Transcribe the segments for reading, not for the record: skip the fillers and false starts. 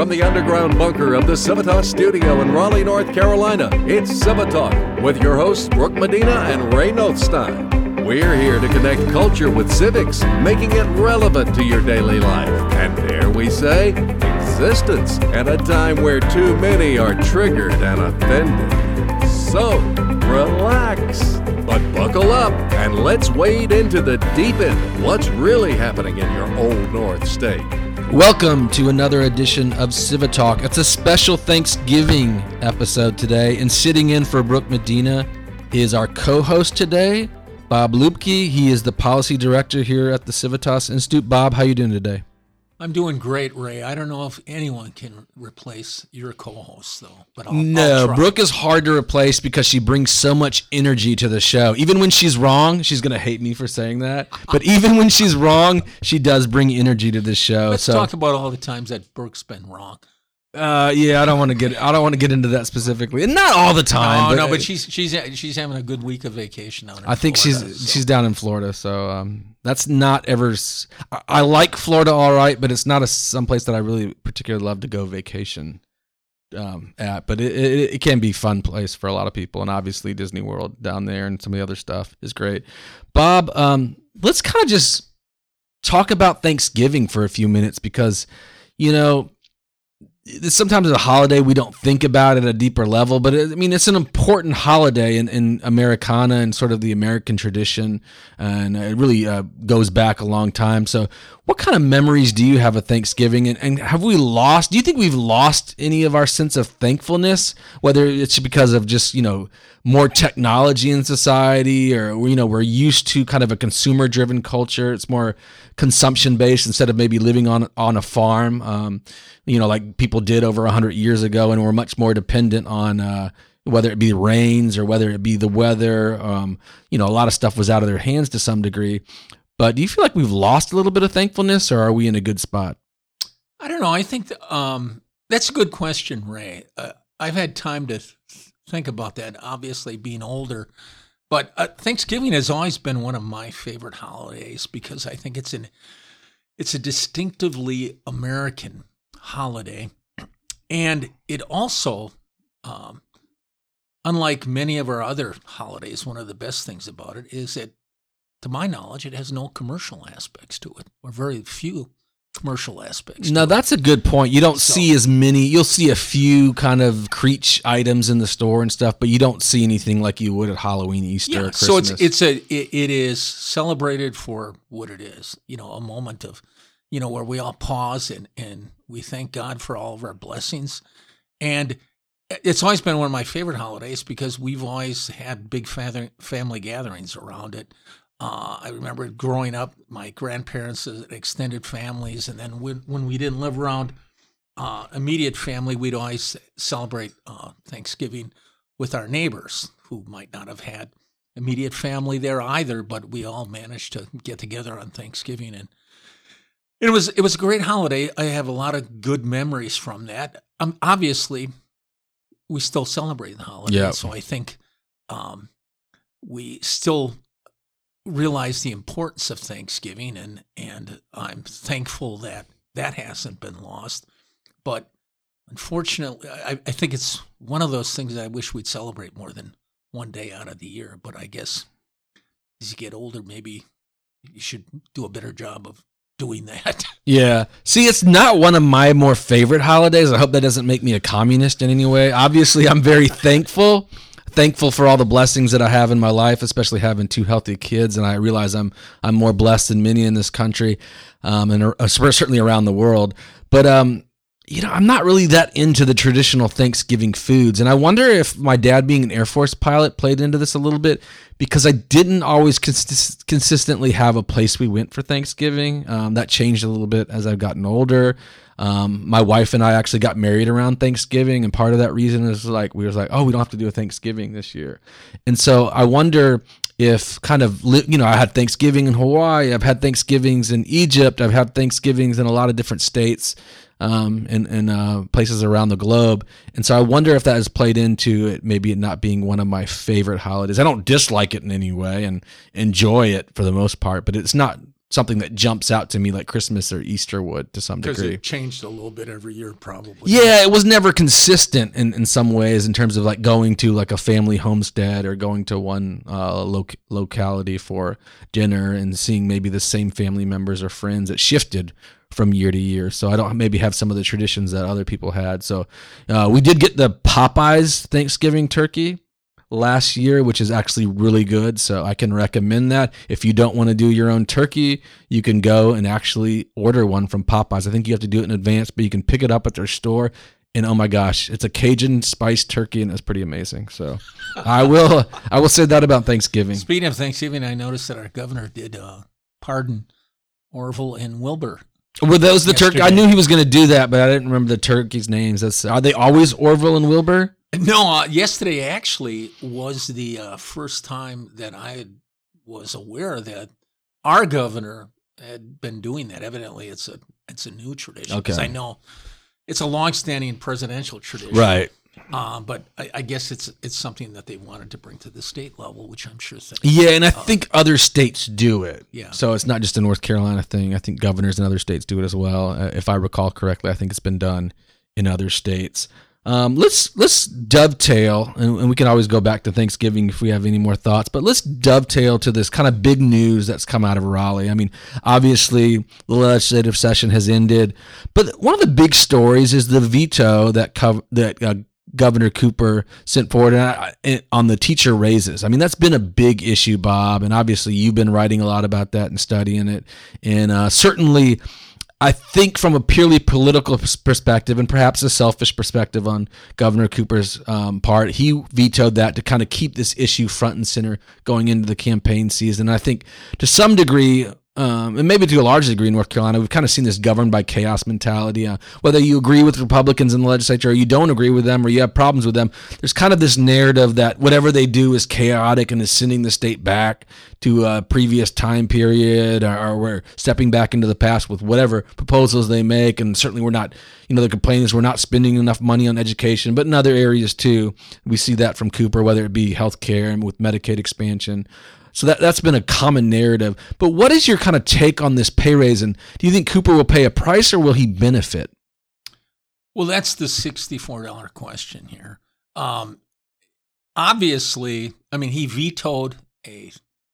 the underground bunker of the Civitas studio in Raleigh, North Carolina, it's Civitalk with your hosts Brooke Medina and Ray Nothstein. We're here to connect culture with civics, making it relevant to your daily life. And dare we say, existence at a time where too many are triggered and offended. So, relax, but buckle up and let's wade into the deep end. What's really happening in your old North State? Welcome to another edition of Civitalk. It's a special Thanksgiving episode today, and sitting in for Brooke Medina is our co-host today, Bob Lubke. He is the policy director here at the Civitas Institute. Bob, how you doing today? I'm doing great, Ray. I don't know if anyone can replace your co-host, though. But I'll try. Brooke is hard to replace because she brings so much energy to the show. Even when she's wrong, she's going to hate me for saying that. But even when she's wrong, she does bring energy to the show. Let's talk about all the times that Brooke's been wrong. Yeah, I don't want to get into that specifically, and not all the time. But she's having a good week of vacation down in Florida. I think she's down in Florida, so that's not ever. I like Florida, all right, but it's not someplace that I really particularly love to go vacation at. But it can be a fun place for a lot of people, and obviously Disney World down there and some of the other stuff is great. Bob, let's kind of just talk about Thanksgiving for a few minutes because sometimes it's a holiday we don't think about at a deeper level, but it's an important holiday in Americana and sort of the American tradition, and it really goes back a long time. So what kind of memories do you have of Thanksgiving, and do you think we've lost any of our sense of thankfulness, whether it's because of just, more technology in society, or, we're used to kind of a consumer-driven culture. It's more consumption-based instead of maybe living on a farm, like people did over 100 years ago, and we're much more dependent on whether it be rains or whether it be the weather. A lot of stuff was out of their hands to some degree. But do you feel like we've lost a little bit of thankfulness, or are we in a good spot? I don't know. I think that's a good question, Ray. I've had time to think about that, obviously being older. But Thanksgiving has always been one of my favorite holidays because I think it's a distinctively American holiday. And it also, unlike many of our other holidays, one of the best things about it is that, to my knowledge, it has no commercial aspects to it, or very few commercial aspects. No, that's a good point. You don't see as many. You'll see a few kind of creech items in the store and stuff, but you don't see anything like you would at Halloween, Easter, or Christmas. So it is celebrated for what it is. A moment of, where we all pause and we thank God for all of our blessings. And it's always been one of my favorite holidays because we've always had big family gatherings around it. I remember growing up, my grandparents had extended families, and then when we didn't live around immediate family, we'd always celebrate Thanksgiving with our neighbors who might not have had immediate family there either, but we all managed to get together on Thanksgiving, and it was a great holiday. I have a lot of good memories from that. Obviously, we still celebrate the holiday, so I think we still realize the importance of Thanksgiving, and I'm thankful that hasn't been lost. But unfortunately, I think it's one of those things that I wish we'd celebrate more than one day out of the year. But I guess as you get older, maybe you should do a better job of doing that. Yeah. See, it's not one of my more favorite holidays. I hope that doesn't make me a communist in any way. Obviously, I'm very thankful for all the blessings that I have in my life, especially having two healthy kids. And I realize I'm more blessed than many in this country, and certainly around the world. But, I'm not really that into the traditional Thanksgiving foods. And I wonder if my dad being an Air Force pilot played into this a little bit, because I didn't always consistently have a place we went for Thanksgiving. That changed a little bit as I've gotten older. My wife and I actually got married around Thanksgiving, and part of that reason is we were like, oh, we don't have to do a Thanksgiving this year. And so I wonder if I had Thanksgiving in Hawaii, I've had Thanksgivings in Egypt, I've had Thanksgivings in a lot of different states, and places around the globe. And so I wonder if that has played into it, maybe it not being one of my favorite holidays. I don't dislike it in any way and enjoy it for the most part, but it's not something that jumps out to me like Christmas or Easter would to some Because degree. it changed a little bit every year, probably. Yeah, it was never consistent in some ways in terms of like going to like a family homestead or going to one locality for dinner and seeing maybe the same family members or friends. It shifted from year to year. So I don't maybe have some of the traditions that other people had. So we did get the Popeyes Thanksgiving turkey last year, which is actually really good. So I can recommend that. If you don't want to do your own turkey, you can go and actually order one from Popeyes. I think you have to do it in advance, but you can pick it up at their store. And oh my gosh, it's a Cajun spiced turkey, and it's pretty amazing. So I will say that about Thanksgiving. Speaking of Thanksgiving, I noticed that our governor did pardon Orville and Wilbur. Were those the turkey? I knew he was going to do that, but I didn't remember the turkeys' names. Are they always Orville and Wilbur? No, yesterday actually was the first time that I was aware that our governor had been doing that. Evidently, it's a new tradition. Okay. Because I know it's a longstanding presidential tradition. Right. But I guess it's something that they wanted to bring to the state level, which I'm sure. Yeah, and I think other states do it. Yeah. So it's not just a North Carolina thing. I think governors in other states do it as well. If I recall correctly, I think it's been done in other states. Let's dovetail, and we can always go back to Thanksgiving if we have any more thoughts, but let's dovetail to this kind of big news that's come out of Raleigh. I mean, obviously the legislative session has ended, but one of the big stories is the veto that Governor Cooper sent forward on the teacher raises. I mean, that's been a big issue, Bob, and obviously you've been writing a lot about that and studying it, and certainly I think from a purely political perspective and perhaps a selfish perspective on Governor Cooper's part, he vetoed that to kind of keep this issue front and center going into the campaign season. And I think to some degree, and maybe to a large degree in North Carolina, we've kind of seen this governed by chaos mentality. Whether you agree with Republicans in the legislature or you don't agree with them or you have problems with them, there's kind of this narrative that whatever they do is chaotic and is sending the state back to a previous time period, or we're stepping back into the past with whatever proposals they make. And certainly we're not, the complaint is we're not spending enough money on education, but in other areas too. We see that from Cooper, whether it be healthcare and with Medicaid expansion. So that's been a common narrative. But what is your kind of take on this pay raise? And do you think Cooper will pay a price or will he benefit? Well, that's the $64 question here. Obviously, I mean, he vetoed a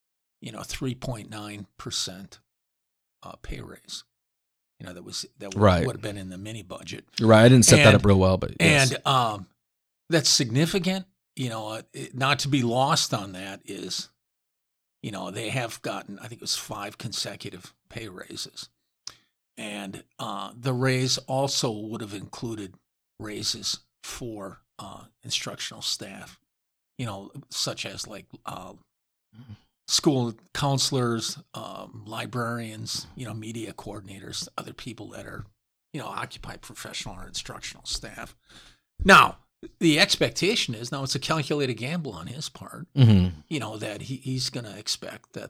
3.9% pay raise. That right. would have been in the mini budget. Right. I didn't set that up real well, but yes. And that's significant. Not to be lost on that is, they have gotten, I think it was 5 consecutive pay raises. And the raise also would have included raises for instructional staff, such as like school counselors, librarians, media coordinators, other people that are, occupy professional or instructional staff. Now, the expectation is, now it's a calculated gamble on his part, that he's going to expect that,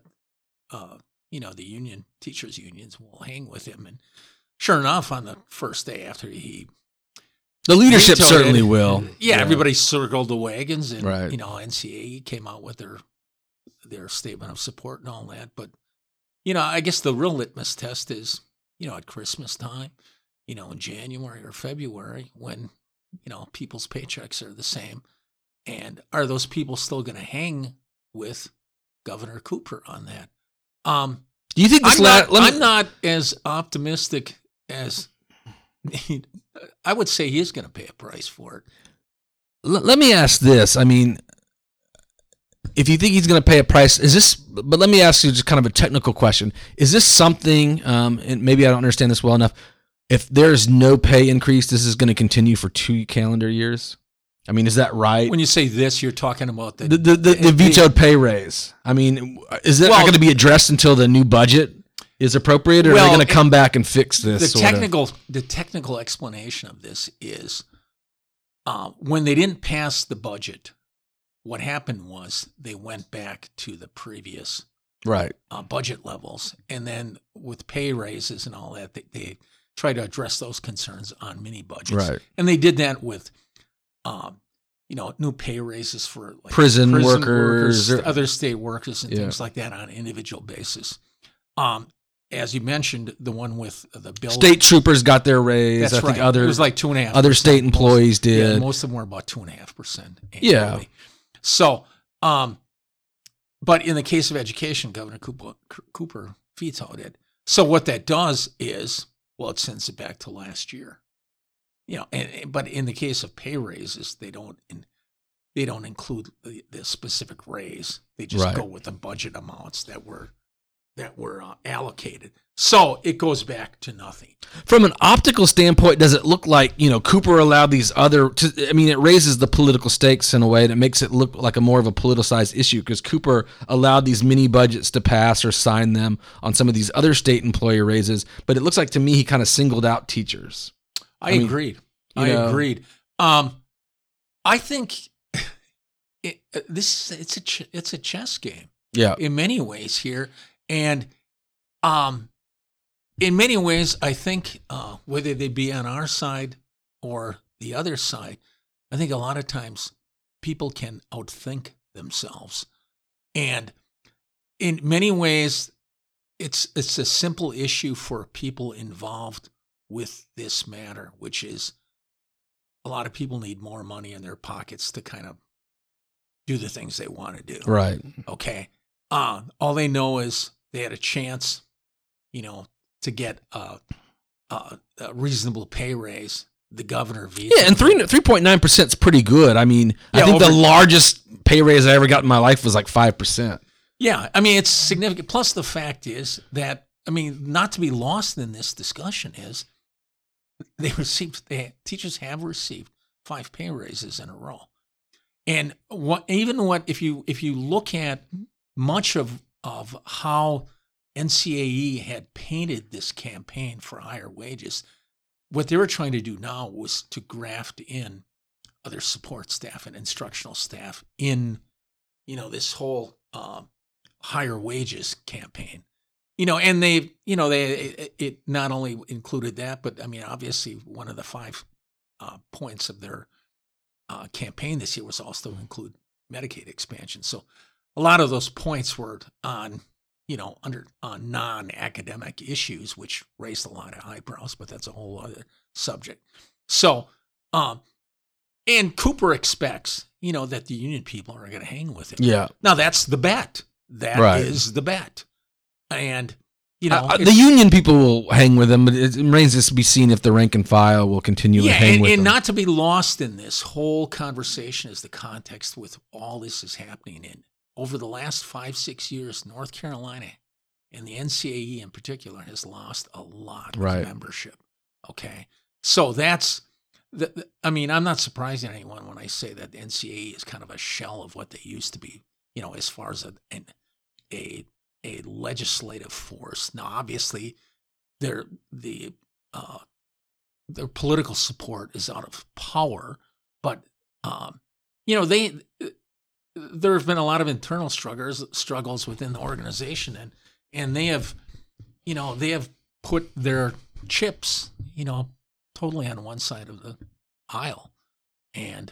the teachers' unions will hang with him. And sure enough, on the first day after the leadership certainly will. Yeah, everybody circled the wagons, and, right. NCAE came out with their statement of support and all that. But, I guess the real litmus test is, at Christmas time, in January or February, when people's paychecks are the same. And are those people still going to hang with Governor Cooper on that? Do you think this I'm not as optimistic as I would say he is going to pay a price for it. Let me ask this. I mean, if you think he's going to pay a price, but let me ask you just kind of a technical question. Is this something, and maybe I don't understand this well enough, if there's no pay increase, this is going to continue for 2 calendar years? I mean, is that right? When you say this, you're talking about the vetoed pay raise. I mean, is it not going to be addressed until the new budget is appropriate, or are they going to come back and fix this? The technical explanation of this is when they didn't pass the budget, what happened was they went back to the previous budget levels, and then with pay raises and all that, they try to address those concerns on mini budgets. Right. And they did that with, new pay raises for like prison workers, other state workers and things like that on an individual basis. as you mentioned, the one with the bill. State troopers got their raise. That's I think right. other It was like 2.5%. other state employees did. Yeah, most of them were about 2.5% annually. Yeah. So, but in the case of education, Governor Cooper vetoed it. So what that does is, well, it sends it back to last year. But in the case of pay raises, they don't include the specific raise. They just go with the budget amounts that were allocated. So it goes back to nothing. From an optical standpoint, does it look like, Cooper allowed these it raises the political stakes in a way that makes it look like a more of a politicized issue, because Cooper allowed these mini budgets to pass or sign them on some of these other state employee raises. But it looks like to me he kind of singled out teachers. I agreed. I think it's a chess game. Yeah. In many ways here. And in many ways, I think whether they be on our side or the other side, I think a lot of times people can outthink themselves. And in many ways, it's a simple issue for people involved with this matter, which is a lot of people need more money in their pockets to kind of do the things they want to do. Right. Okay. All they know is they had a chance, to get a reasonable pay raise. The governor vetoed. Yeah, and 3.9% is pretty good. I mean, I think the largest pay raise I ever got in my life was like 5%. Yeah, I mean, it's significant. Plus, the fact is that, not to be lost in this discussion is teachers have received 5 pay raises in a row. And if you look at much of how NCAE had painted this campaign for higher wages, what they were trying to do now was to graft in other support staff and instructional staff in, this whole higher wages campaign. And it not only included that, but obviously one of the 5 points of their campaign this year was also to include Medicaid expansion. So a lot of those points were on non-academic issues, which raised a lot of eyebrows, but that's a whole other subject. So, and Cooper expects, that the union people are going to hang with it. Yeah. Now that's the bet. That is the bet. And, the union people will hang with them, but it remains to be seen if the rank and file will continue to hang with them. And not to be lost in this whole conversation is the context with all this is happening in. Over the last 5-6 years, North Carolina and the NCAE in particular has lost a lot of membership. Okay. So that's, I'm not surprising anyone when I say that the NCAE is kind of a shell of what they used to be, as far as a legislative force. Now, obviously, their political support is out of power, but, there have been a lot of internal struggles within the organization, and they have put their chips, totally on one side of the aisle, and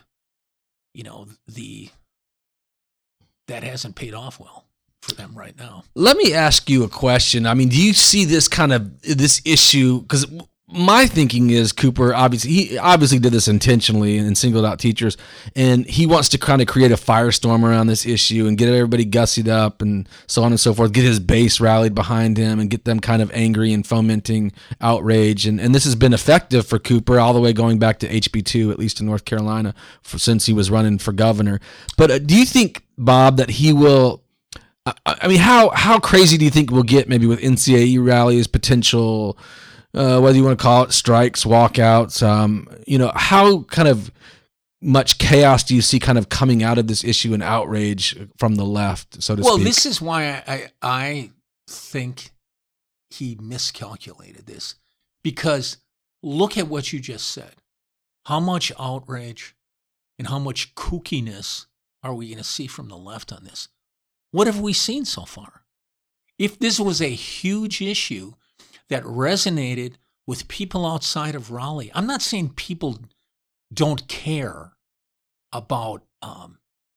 that hasn't paid off well for them right now. Let me ask you a question. Do you see this this issue? Because my thinking is Cooper obviously did this intentionally and singled out teachers, and he wants to kind of create a firestorm around this issue and get everybody gussied up and so on and so forth, get his base rallied behind him and get them kind of angry and fomenting outrage. And this has been effective for Cooper all the way going back to HB2, at least in North Carolina, since he was running for governor. But do you think, Bob, that he will... how crazy do you think we'll get maybe with NCAE rallies, potential... whether you want to call it strikes, walkouts, how kind of much chaos do you see kind of coming out of this issue and outrage from the left, so to speak? Well, this is why I think he miscalculated this, because look at what you just said. How much outrage and how much kookiness are we going to see from the left on this? What have we seen so far? If this was a huge issue that resonated with people outside of Raleigh. I'm not saying people don't care about,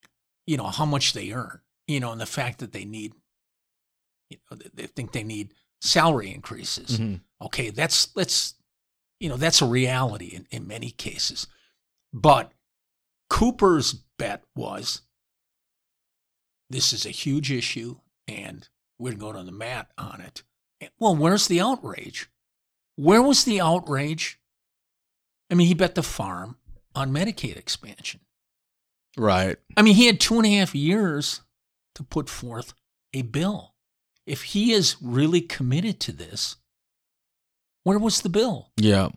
how much they earn, and the fact that they need, they think they need salary increases. Mm-hmm. Okay, that's a reality in many cases. But Cooper's bet was, this is a huge issue, and we're going to go to the mat on it. Well, where's the outrage? Where was the outrage? I mean, he bet the farm on Medicaid expansion. Right. I mean, he had 2.5 years to put forth a bill. If he is really committed to this, where was the bill? Yeah.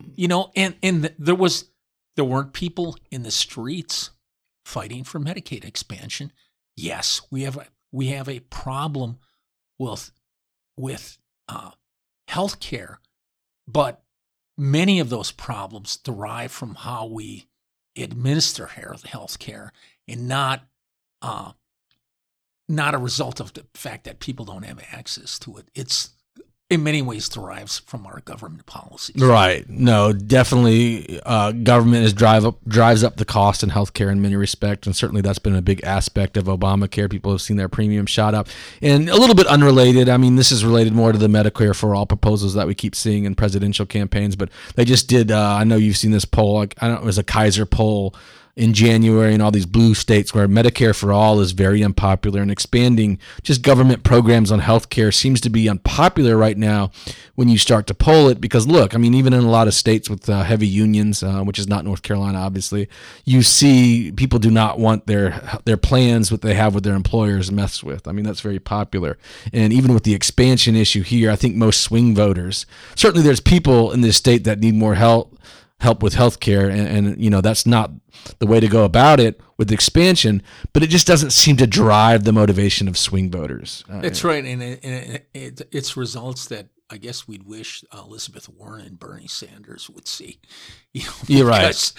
There weren't people in the streets fighting for Medicaid expansion. Yes, we have a problem with health care, but many of those problems derive from how we administer health care, and not a result of the fact that people don't have access to it. It's in many ways derives from our government policies. Right. No, definitely government drives up the cost in healthcare in many respects, and certainly that's been a big aspect of Obamacare. People have seen their premium shot up. And a little bit unrelated, I mean, this is related more to the Medicare for All proposals that we keep seeing in presidential campaigns, but they just did, I know you've seen this poll, I don't know, it was a Kaiser poll in January in all these blue states where Medicare for All is very unpopular, and expanding just government programs on healthcare seems to be unpopular right now when you start to poll it. Because look, I mean, even in a lot of states with heavy unions, which is not North Carolina, obviously, you see people do not want their plans, what they have with their employers, messed with. I mean, that's very popular. And even with the expansion issue here, I think most swing voters, certainly there's people in this state that need more help with healthcare, and that's not the way to go about it with expansion, but it just doesn't seem to drive the motivation of swing voters. That's right, and it's results that I guess we'd wish Elizabeth Warren and Bernie Sanders would see. You're right.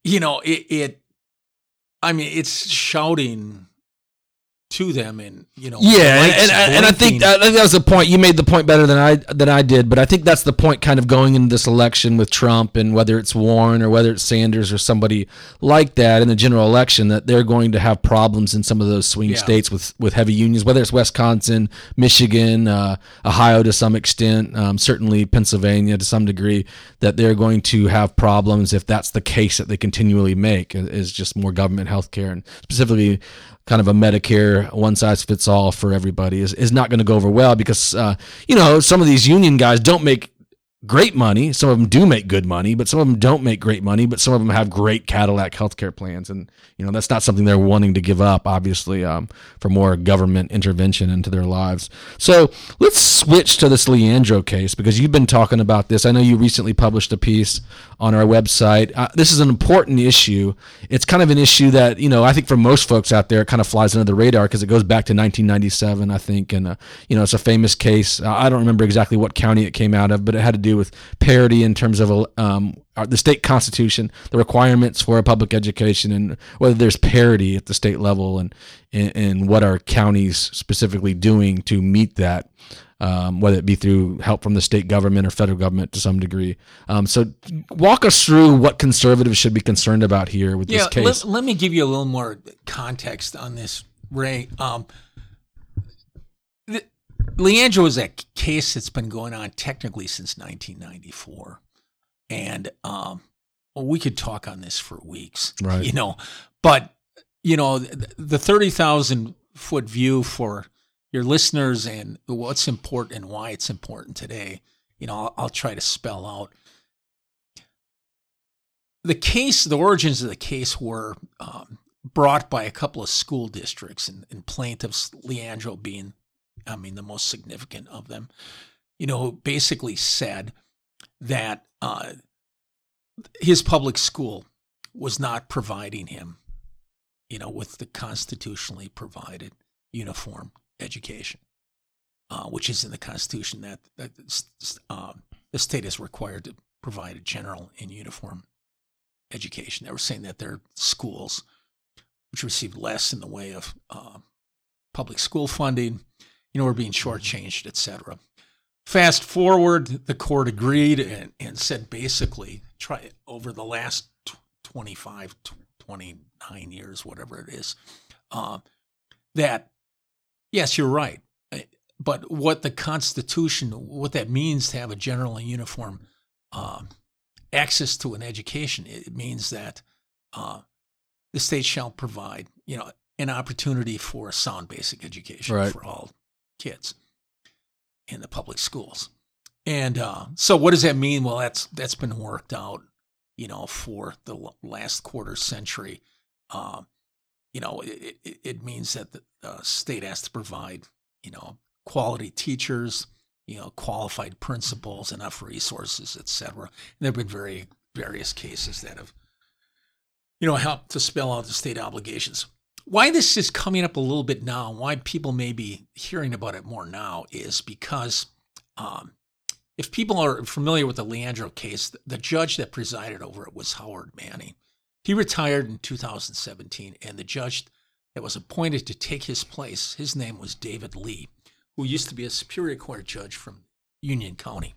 It's shouting to them, and and I think that was the point. You made the point better than I did, but I think that's the point kind of going into this election with Trump, and whether it's Warren or whether it's Sanders or somebody like that in the general election, that they're going to have problems in some of those swing states with heavy unions, whether it's Wisconsin, Michigan, Ohio to some extent, certainly Pennsylvania to some degree, that they're going to have problems if that's the case that they continually make, is just more government health care, and specifically kind of a Medicare one-size-fits-all for everybody is not going to go over well, because, some of these union guys don't make great money. Some of them do make good money, but some of them don't make great money, but some of them have great Cadillac healthcare plans. And, that's not something they're wanting to give up, obviously, for more government intervention into their lives. So let's switch to this Leandro case, because you've been talking about this. I know you recently published a piece on our website. This is an important issue. It's kind of an issue that, I think for most folks out there, it kind of flies under the radar because it goes back to 1997, I think. And, it's a famous case. I don't remember exactly what county it came out of, but it had to do with parity in terms of the state constitution, the requirements for a public education, and whether there's parity at the state level, and what are counties specifically doing to meet that, whether it be through help from the state government or federal government to some degree. So walk us through what conservatives should be concerned about here with this case. Let me give you a little more context on this, Ray. Leandro is a case that's been going on technically since 1994. And we could talk on this for weeks, right? But the 30,000-foot view for your listeners and what's important and why it's important today, I'll try to spell out. The origins of the case were brought by a couple of school districts, and plaintiffs, Leandro being, the most significant of them, who basically said that his public school was not providing him, with the constitutionally provided uniform education, which is in the Constitution, that the state is required to provide a general and uniform education. They were saying that their schools, which received less in the way of public school funding, were being shortchanged, et cetera. Fast forward, the court agreed and said basically, over the last 29 years, whatever it is, that, yes, you're right. but what the Constitution, what that means to have a general and uniform access to an education, it means that the state shall provide, an opportunity for a sound basic education for all kids in the public schools. And so what does that mean? Well, that's been worked out, for the last quarter century. It means that the state has to provide, quality teachers, qualified principals, enough resources, et cetera. And there have been various cases that have, helped to spell out the state obligations. Why this is coming up a little bit now, why people may be hearing about it more now, is because if people are familiar with the Leandro case, the judge that presided over it was Howard Manning. He retired in 2017, and the judge that was appointed to take his place, his name was David Lee, who used to be a Superior Court judge from Union County.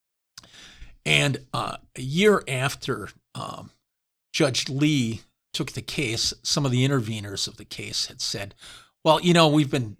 And a year after Judge Lee took the case, some of the interveners of the case had said, well, we've been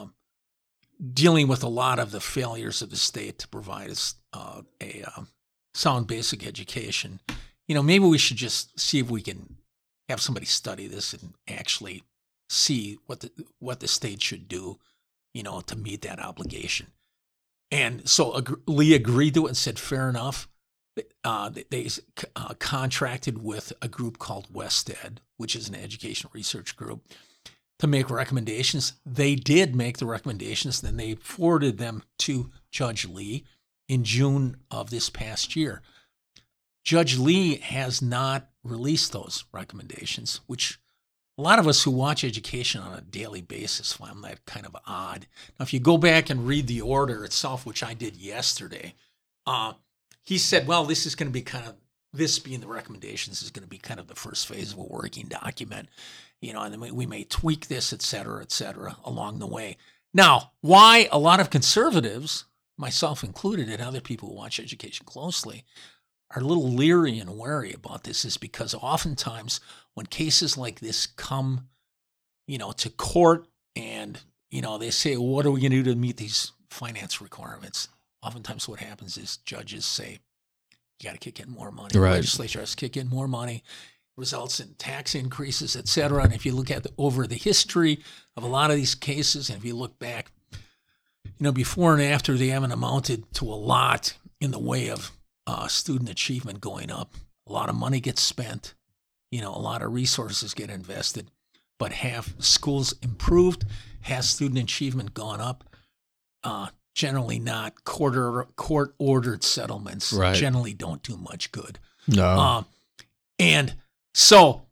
dealing with a lot of the failures of the state to provide us a sound basic education. Maybe we should just see if we can have somebody study this and actually see what the state should do, to meet that obligation. And so Lee agreed to it and said, fair enough. They contracted with a group called WestEd, which is an education research group, to make recommendations. They did make the recommendations, then they forwarded them to Judge Lee in June of this past year. Judge Lee has not released those recommendations, which a lot of us who watch education on a daily basis find that kind of odd. Now, if you go back and read the order itself, which I did yesterday, he said, well, this is going to be this being the recommendations is going to be kind of the first phase of a working document, and then we may tweak this, et cetera, along the way. Now, why a lot of conservatives, myself included, and other people who watch education closely, are a little leery and wary about this is because oftentimes when cases like this come, to court and, they say, well, what are we going to do to meet these finance requirements? Oftentimes what happens is judges say, you got to kick in more money. Right. The legislature has to kick in more money, results in tax increases, et cetera. And if you look at over the history of a lot of these cases, and if you look back, before and after, they haven't amounted to a lot in the way of student achievement going up. A lot of money gets spent, a lot of resources get invested, but have schools improved? Has student achievement gone up? Generally not. Court-ordered settlements generally don't do much good. No. And so,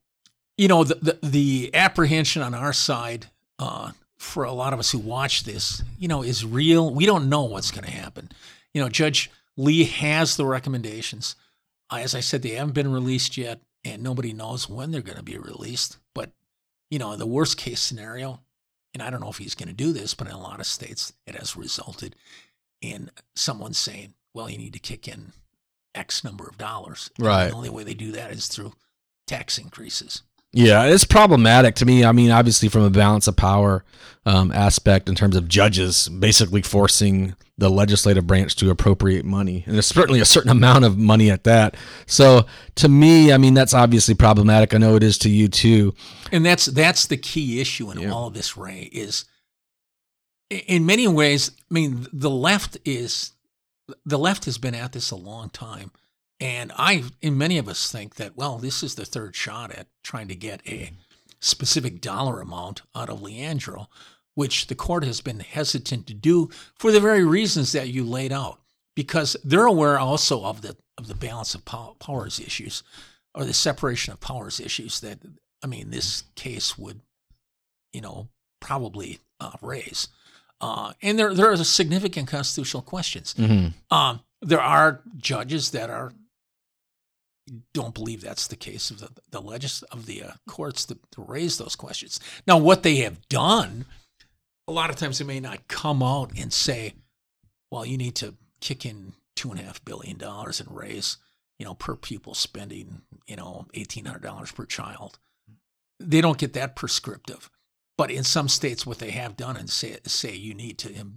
the apprehension on our side for a lot of us who watch this, is real. We don't know what's going to happen. Judge Lee has the recommendations. As I said, they haven't been released yet, and nobody knows when they're going to be released. But, the worst case scenario, and I don't know if he's going to do this, but in a lot of states, it has resulted in someone saying, well, you need to kick in X number of dollars. Right. And the only way they do that is through tax increases. Yeah, it's problematic to me. I mean, obviously from a balance of power aspect in terms of judges basically forcing the legislative branch to appropriate money. And there's certainly a certain amount of money at that. So to me, I mean, that's obviously problematic. I know it is to you too. And that's the key issue in all of this, Ray, is in many ways, I mean, the left has been at this a long time. And many of us think that, well, this is the third shot at trying to get a specific dollar amount out of Leandro, which the court has been hesitant to do for the very reasons that you laid out, because they're aware also of the balance of powers issues or the separation of powers issues that, I mean, this case would, probably raise. And there are significant constitutional questions. Mm-hmm. There are judges that don't believe that's the case of the courts to raise those questions. Now, what they have done, a lot of times they may not come out and say, well, you need to kick in $2.5 billion and raise, per pupil spending, $1,800 per child. They don't get that prescriptive. But in some states, what they have done and say you need to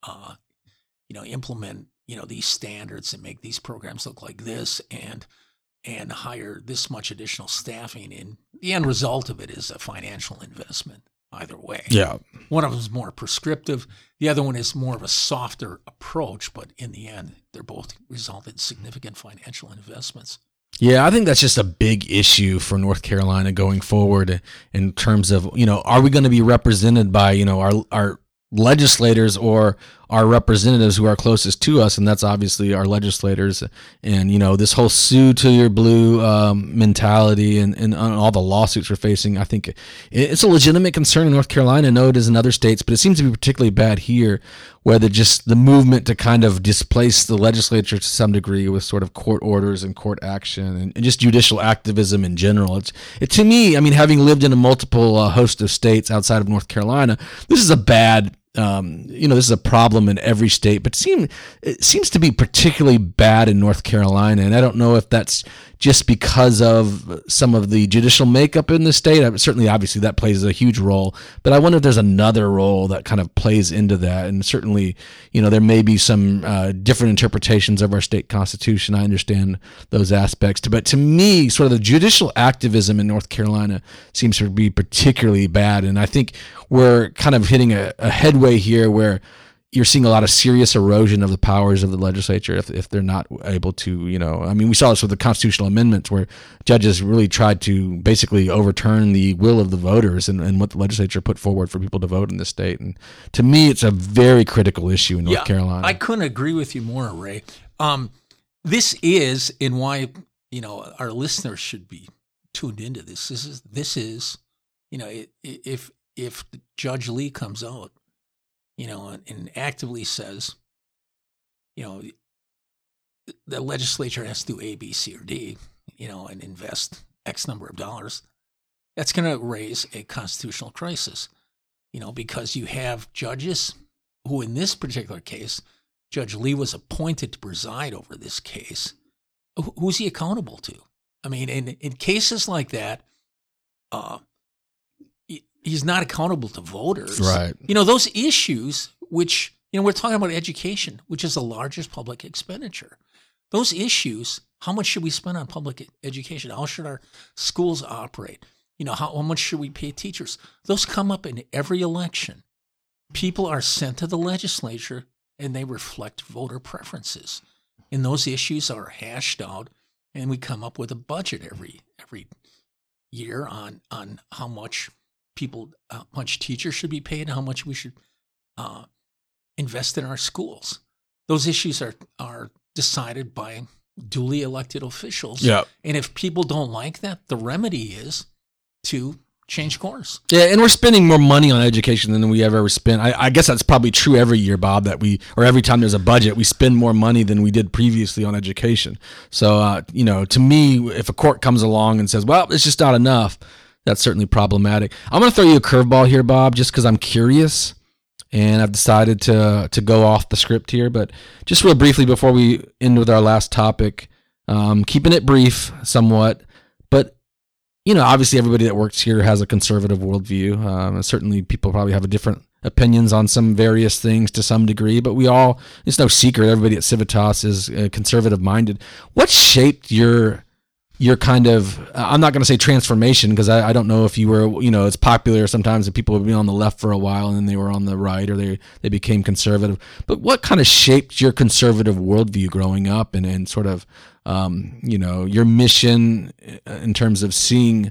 implement, these standards and make these programs look like this and hire this much additional staffing. And the end result of it is a financial investment either way. Yeah. One of them is more prescriptive. The other one is more of a softer approach, but in the end, they're both result in significant financial investments. Yeah, I think that's just a big issue for North Carolina going forward in terms of, are we going to be represented by, our legislators or our representatives who are closest to us, and that's obviously our legislators. And this whole sue to your blue mentality and all the lawsuits we're facing, I think it's a legitimate concern in North Carolina. I know it is in other states, but it seems to be particularly bad here, where just the movement to kind of displace the legislature to some degree with sort of court orders and court action and just judicial activism in general. It to me, having lived in a multiple host of states outside of North Carolina, this is a bad this is a problem in every state, but it seems to be particularly bad in North Carolina. And I don't know if that's just because of some of the judicial makeup in the state. Certainly, obviously, that plays a huge role. But I wonder if there's another role that kind of plays into that. And certainly, there may be some different interpretations of our state constitution. I understand those aspects. But to me, sort of the judicial activism in North Carolina seems to be particularly bad. And I think we're kind of hitting a headway here where you're seeing a lot of serious erosion of the powers of the legislature if they're not able to, we saw this with the constitutional amendments where judges really tried to basically overturn the will of the voters and what the legislature put forward for people to vote in the state. And to me, it's a very critical issue in North Carolina. I couldn't agree with you more, Ray. This is, and why, our listeners should be tuned into this. This is, if Judge Lee comes out, and actively says, the legislature has to do A, B, C, or D, and invest X number of dollars, that's going to raise a constitutional crisis, because you have judges who, in this particular case, Judge Lee was appointed to preside over this case. Who's he accountable to? In cases like that, he's not accountable to voters. Right. Those issues, which, we're talking about education, which is the largest public expenditure. Those issues, how much should we spend on public education? How should our schools operate? How much should we pay teachers? Those come up in every election. People are sent to the legislature and they reflect voter preferences. And those issues are hashed out, and we come up with a budget every year on how much much teachers should be paid, how much we should invest in our schools. Those issues are decided by duly elected officials. Yeah. And if people don't like that, the remedy is to change course. Yeah, and we're spending more money on education than we have ever spent. I guess that's probably true every year, Bob, or every time there's a budget, we spend more money than we did previously on education. So, to me, if a court comes along and says, well, it's just not enough, that's certainly problematic. I'm going to throw you a curveball here, Bob, just because I'm curious, and I've decided to go off the script here. But just real briefly before we end with our last topic, keeping it brief somewhat, but obviously everybody that works here has a conservative worldview. Certainly people probably have different opinions on some various things to some degree, but it's no secret, everybody at Civitas is conservative-minded. What shaped your kind of, I'm not going to say transformation, because I don't know if you were, it's popular sometimes that people would be on the left for a while and then they were on the right, or they became conservative. But what kind of shaped your conservative worldview growing up and sort of, your mission in terms of seeing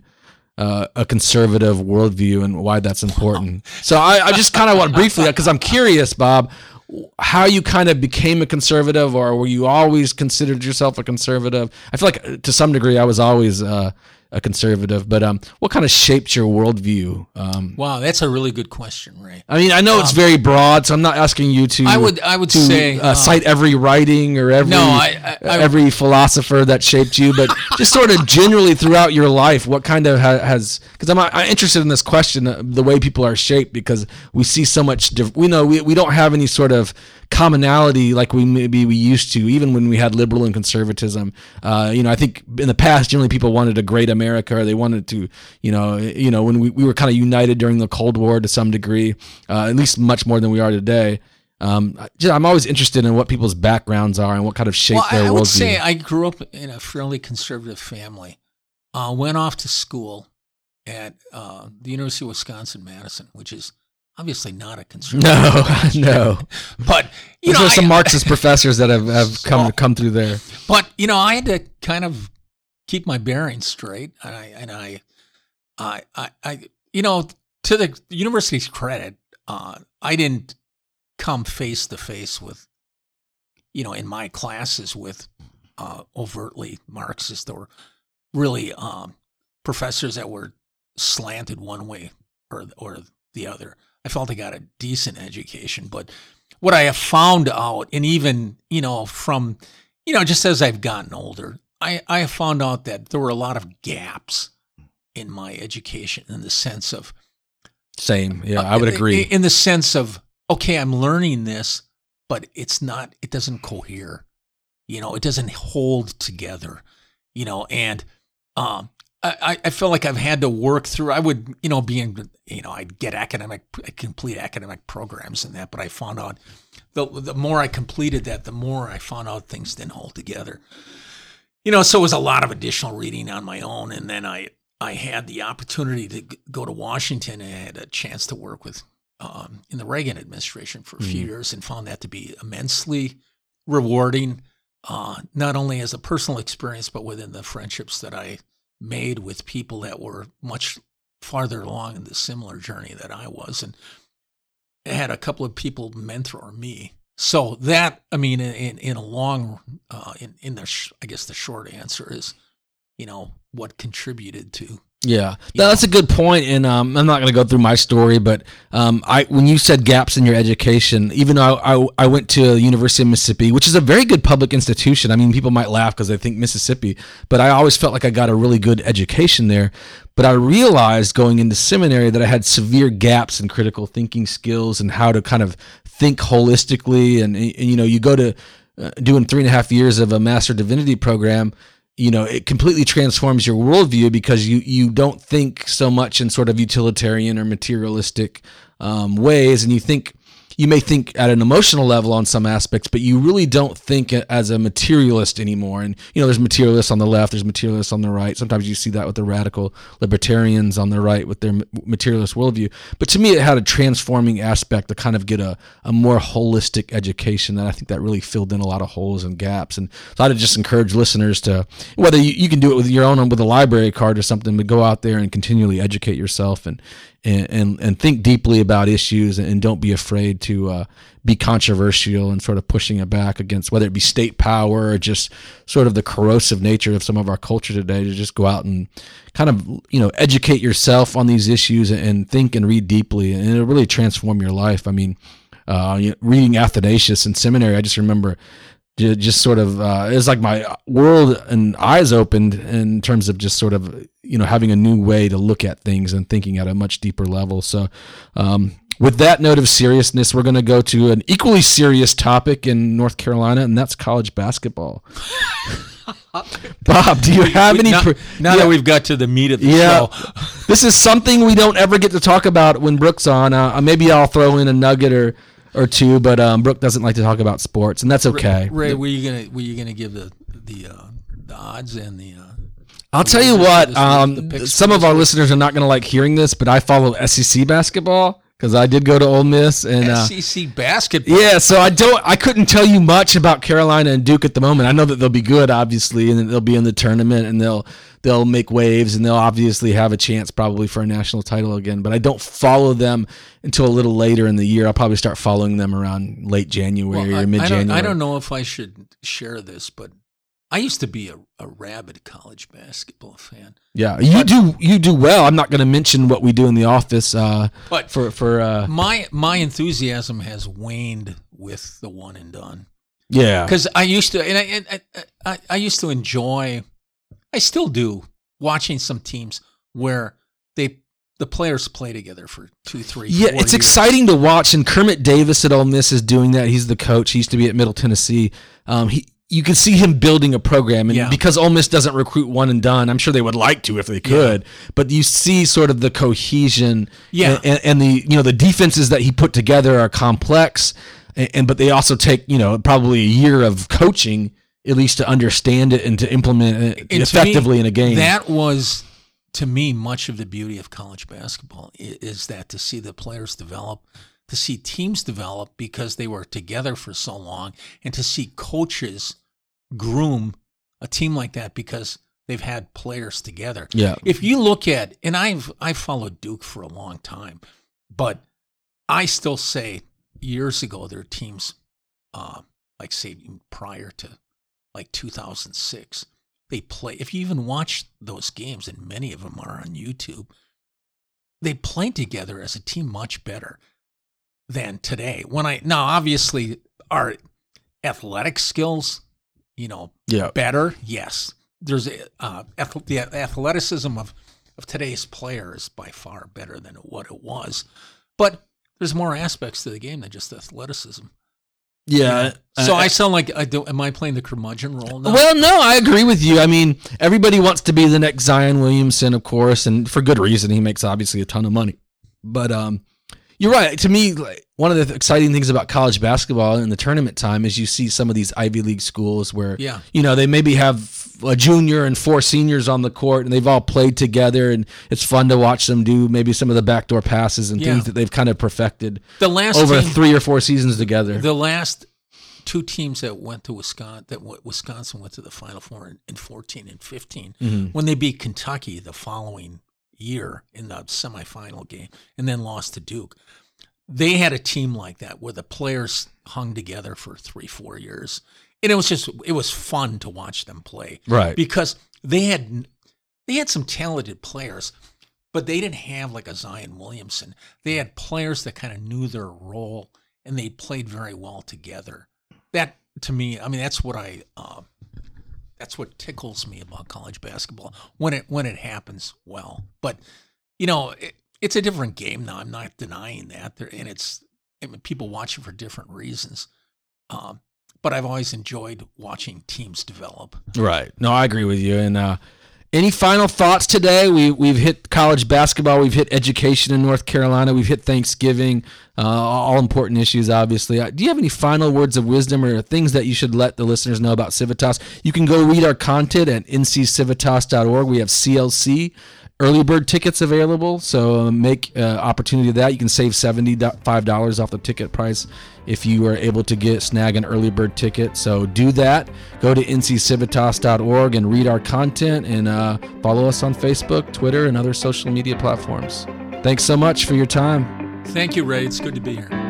a conservative worldview and why that's important? So I just kind of want briefly, because I'm curious, Bob, how you kind of became a conservative, or were you always considered yourself a conservative? I feel like to some degree I was always a conservative, but what kind of shaped your worldview? Wow, that's a really good question, Ray. I know it's very broad, so I'm not asking you to. I would say cite every writing or every philosopher that shaped you, but just sort of generally throughout your life, what kind of has? Because I'm interested in this question, the way people are shaped, because we see so much. We don't have any sort of commonality like we used to, even when we had liberal and conservatism. I think in the past, generally people wanted a great America, or they wanted to, when we were kind of united during the Cold War to some degree, at least much more than we are today. I'm always interested in what people's backgrounds are and what kind of shape their worldview. I would say I grew up in a fairly conservative family. Went off to school at the University of Wisconsin-Madison, which is obviously not a conservative. No. But there are some Marxist professors that have come through there. But I had to kind of keep my bearings straight, and I to the university's credit, I didn't come face to face with, in my classes with overtly Marxist or really professors that were slanted one way or the other. I felt I got a decent education, but what I have found out, and even from just as I've gotten older, I have found out that there were a lot of gaps in my education in the sense of same. Yeah, I would agree. In the sense of, okay, I'm learning this, but it doesn't cohere. It doesn't hold together, and I feel like I've had to work through, I would, I'd get complete academic programs and that, but I found out the more I completed that, the more I found out things didn't hold together. So it was a lot of additional reading on my own. And then I had the opportunity to go to Washington and I had a chance to work with, in the Reagan administration for a few years and found that to be immensely rewarding, not only as a personal experience, but within the friendships that I made with people that were much farther along in the similar journey that I was. And I had a couple of people mentor me. So that, in a long, I guess the short answer is, what contributed to. Yeah, that's a good point. And I'm not going to go through my story, but when you said gaps in your education, even though I went to University of Mississippi, which is a very good public institution. People might laugh because they think Mississippi, but I always felt like I got a really good education there. But I realized going into seminary that I had severe gaps in critical thinking skills and how to kind of think holistically. And you go to doing 3.5 years of a Master Divinity program, it completely transforms your worldview because you don't think so much in sort of utilitarian or materialistic ways, and you may think at an emotional level on some aspects, but you really don't think as a materialist anymore. And, there's materialists on the left, there's materialists on the right. Sometimes you see that with the radical libertarians on the right with their materialist worldview. But to me, it had a transforming aspect to kind of get a more holistic education, and I think that really filled in a lot of holes and gaps. And so I'd just encourage listeners to, whether you can do it with your own, with a library card or something, but go out there and continually educate yourself and think deeply about issues, and don't be afraid to be controversial and sort of pushing it back against whether it be state power or just sort of the corrosive nature of some of our culture today, to just go out and kind of, educate yourself on these issues and think and read deeply, and it'll really transform your life. Reading Athanasius in seminary, I just remember just sort of, it was like my world and eyes opened in terms of just sort of, having a new way to look at things and thinking at a much deeper level. So, with that note of seriousness, we're going to go to an equally serious topic in North Carolina, and that's college basketball. Bob, do you have any? Now that we've got to the meat of the show. This is something we don't ever get to talk about when Brooke's on. Maybe I'll throw in a nugget or two, but Brooke doesn't like to talk about sports, and that's okay. Ray, were you gonna give the odds and the? I'll tell you what. Some of our listeners are not going to like hearing this, but I follow SEC basketball because I did go to Ole Miss and SEC basketball. Yeah, so I couldn't tell you much about Carolina and Duke at the moment. I know that they'll be good, obviously, and they'll be in the tournament, and they'll make waves, and they'll obviously have a chance probably for a national title again. But I don't follow them until a little later in the year. I'll probably start following them around late January or mid-January. I don't know if I should share this, but I used to be a rabid college basketball fan. Yeah, you do well. I'm not going to mention what we do in the office. But for my enthusiasm has waned with the one and done. Yeah, because I used to, and I used to enjoy. I still do watching some teams where the players play together for 2, 3, 4 years. Yeah, it's exciting to watch. And Kermit Davis at Ole Miss is doing that. He's the coach. He used to be at Middle Tennessee. You can see him building a program, and because Ole Miss doesn't recruit one and done, I'm sure they would like to if they could. But you see sort of the cohesion, and the the defenses that he put together are complex. but they also take, probably a year of coaching at least to understand it and to implement it effectively in a game. That was, to me, much of the beauty of college basketball is that to see the players develop, to see teams develop because they were together for so long, and to see coaches groom a team like that because they've had players together. Yeah. If you look at, and I've followed Duke for a long time, but I still say years ago their teams, like say prior to like 2006, they play. If you even watch those games, and many of them are on YouTube, they played together as a team much better than today. Now obviously our athletic skills, better. Yes, there's the athleticism of today's player is by far better than what it was, but there's more aspects to the game than just athleticism. Yeah. So I sound like am I playing the curmudgeon role now? Well, no, I agree with you. I mean, everybody wants to be the next Zion Williamson, of course, and for good reason. He makes obviously a ton of money. But you're right. To me, one of the exciting things about college basketball in the tournament time is you see some of these Ivy League schools where, they maybe have a junior and 4 seniors on the court, and they've all played together, and it's fun to watch them do maybe some of the backdoor passes and things that they've kind of perfected over 3 or 4 seasons together. The last 2 teams that went to Wisconsin went to the Final Four in 14 and 15 when they beat Kentucky the following year in the semifinal game and then lost to Duke. They had a team like that where the players hung together for 3-4 years. And it was fun to watch them play. Right. Because they had some talented players, but they didn't have like a Zion Williamson. They had players that kind of knew their role and they played very well together. That, to me, I mean, that's what tickles me about college basketball when it happens well. But it's a different game now. I'm not denying that, people watch it for different reasons. But I've always enjoyed watching teams develop. Right. No, I agree with you. And any final thoughts today? We've hit college basketball. We've hit education in North Carolina. We've hit Thanksgiving. All important issues, obviously. Do you have any final words of wisdom or things that you should let the listeners know about Civitas? You can go read our content at nccivitas.org. We have CLC early bird tickets available, so make opportunity of that. You can save $75 off the ticket price if you are able to snag an early bird ticket. So do that. Go to nccivitas.org and read our content, and follow us on Facebook, Twitter, and other social media platforms. Thanks so much for your time. Thank you, Ray. It's good to be here.